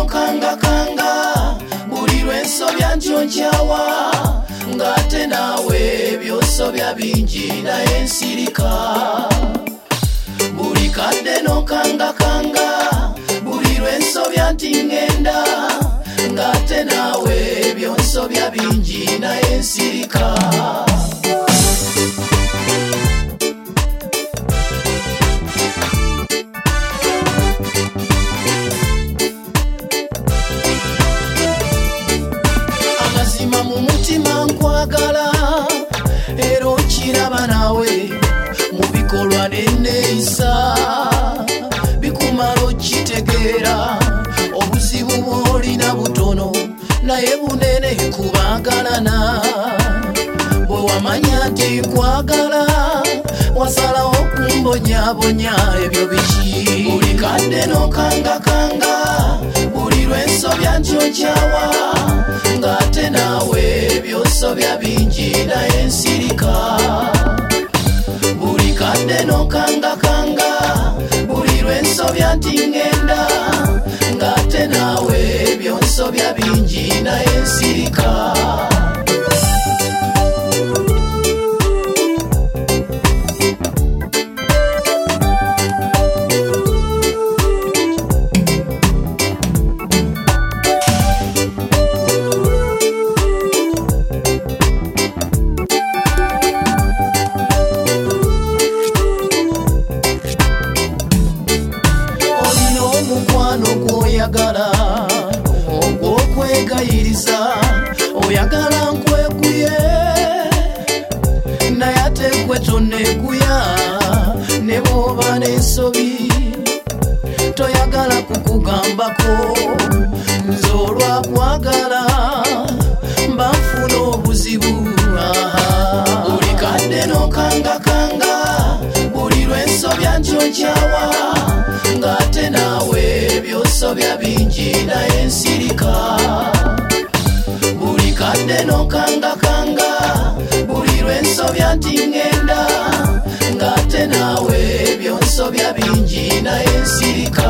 n'okangakanga buli lwensobya njonjawa ng'ate naawe by'osobya bingi naye nsirika buli kadde n'okangakanga buli lwensobya nti ngenda ng'ate naawe by'onsobya bingi naye nsirika amazima mu mutima nkwagala era okiraba nawe mu bikolwa n'enneeyisa bikumala okitegeera obuzibu bw'olina butono naye bunene kubagalana bwe wamanya nti nkwagala wasalawo kumbonyabonya ebyo biki buli kadde n'okangakanga buli lwensobya njonjawa ng'ate naawe by'osobya bingi naye nsirika buli kadde n'okangakanga buli lwensobya nti ngenda ng'ate naawe by'onsobya bingi naye nsirika ogw'okwegayiriza oyagala nkwekuye naye ate gwe tonneguya ne bw'oba n'ensobi toyagala kukugambako nze olwakwagala mba nfuna obuzibu buli kadde n'okangakanga buli lwensobya njonjawa ng'ate naawe by'osobya bingi naye nsirika buli kadde n'okangakanga buli lwensobya nti ngenda ng'ate naawe by'onsobya bingi naye nsirika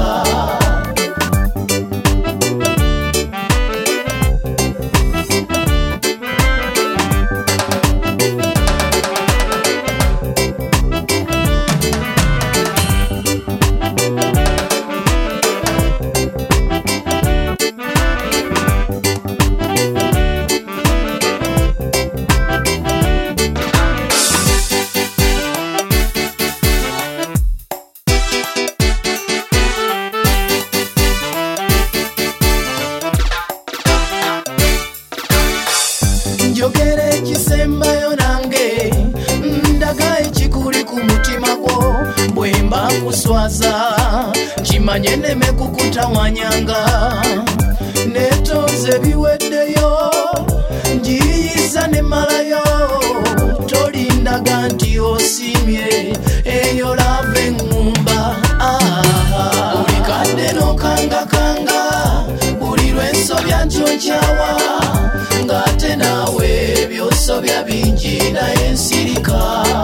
njogera ekisembayo nange ndaga ekikuli ku mutima gwo bwe mba nkuswaza nkimanye nneme kukutawanyanga neetonze biweddeyo ngiyiyiza ne malayo tolindaga nti osiimye eyo lava eŋŋumba buli kadde n'okangakanga buli lwensobya njonjawa ng'ate naawe by'osobya bingi naye nsirika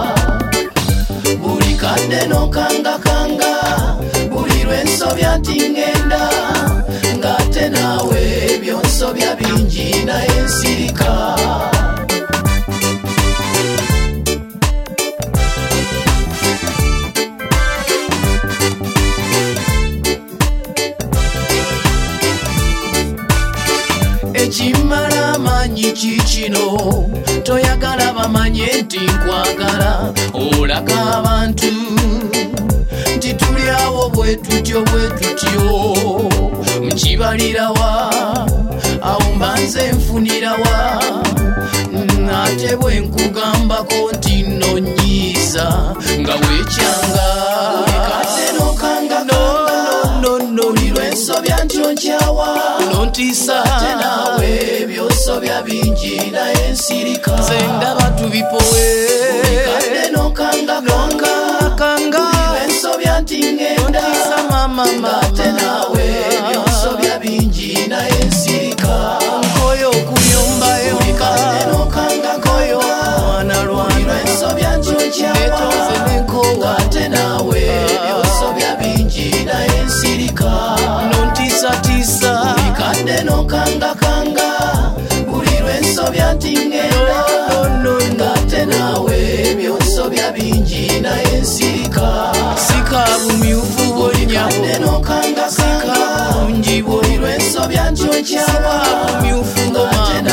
buli kadde n'okangakanga buli lwensobya nti ngenda ng'ate naawe by'onsobya bingi naye nsirika ekimala amanyi kikino toyagala bamanye nti nkwagala olaga abantu nti tuli awo bwe tutyo nkibalirawa awo mba nze nfunirawa ate bwe nkugambako nti nonyiiza nga weekyanga kadde n'okangakanga buli lwensobya njonjawa nontiisa ate naawe by'osobya bingi naye nsirika nze ndaba tubipowe kadde n'okangakanga buli lwensobya nti ngenda ate naawe by'osobya bingi naye nsirika nkoyo okunyombayo kadde n'okangakanga lwana buli lwensobya njonjawa ate naawe by'osobya bingi naye nsirika nontiisatiisa lwensobya bingi naye nsirika sika bumyufu bwonyabo nokanga sika bulungi bwo lwensobya njonjaba bumyufu ngomama